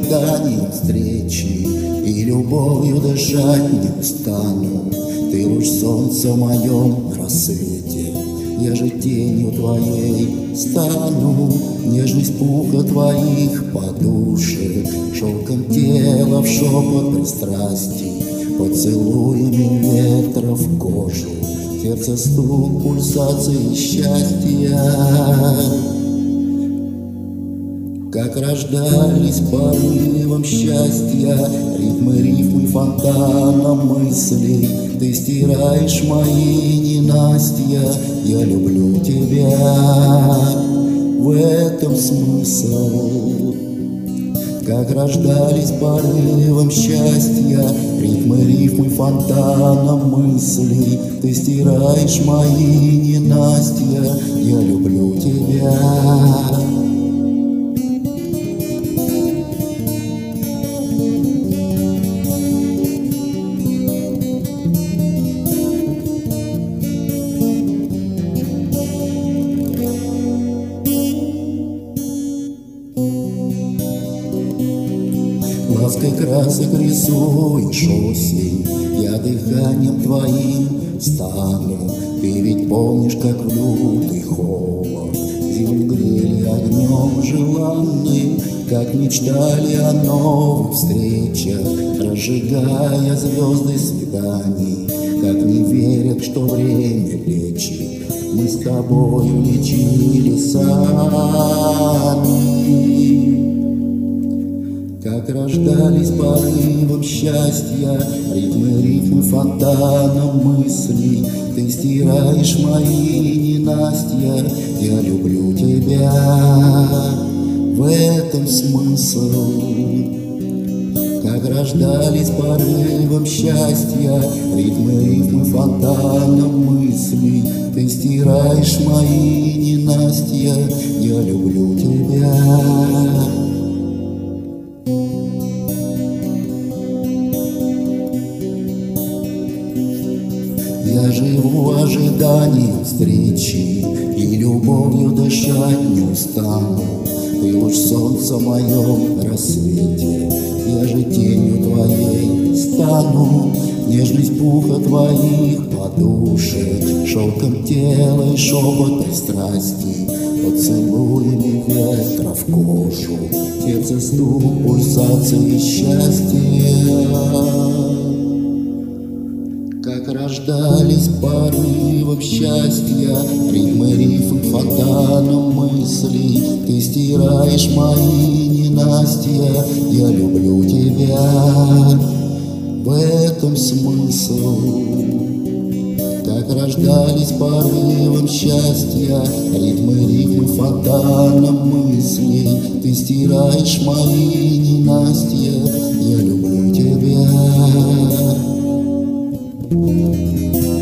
ожиданием встречи, и любовью дышать не устану. Ты луч солнца в моем рассвете, я же тенью твоей стану. Нежность пуха твоих подушек, шелком тела в шепот пристрастий, поцелуями ветра в кожу, сердце стук, пульсации счастья. Как рождались порывом счастья рифмы фонтаном мыслей. Ты стираешь мои ненастья, я люблю тебя, в этом смысл. Как рождались порывом счастья рифмы фонтаном мыслей. Ты стираешь мои ненастья, я люблю тебя. Лаской красок рисуешь осень, я дыханием твоим стану. Ты ведь помнишь, как в лютый холод зиму грели огнем желанным, как мечтали о новых встречах, разжигая звезды свиданий. Как не верят, что время лечит, мы с тобою лечили сами. Как рождались порывом счастья рифмы фонтаном мыслей. Ты стираешь мои ненастья, я люблю тебя, в этом смысл. Как рождались порывом счастья рифмы фонтаном мыслей. Ты стираешь мои ненастья, я люблю тебя. Я живу ожиданием встречи, и любовью дышать не устану. Ты луч солнца в моем рассвете, я же тенью твоей стану. Нежность пуха твоих подушек, шелком тела и шепот пристрастий, поцелуями ветра в кожу, сердце стук, пульсации счастья. Как рождались порывом счастья рифмы фонтаном мыслей. Ты стираешь мои ненастья, я люблю тебя, в этом смысл. Как рождались порывом счастья рифмы фонтаном мыслей. Ты стираешь мои ненастья, я люблю тебя.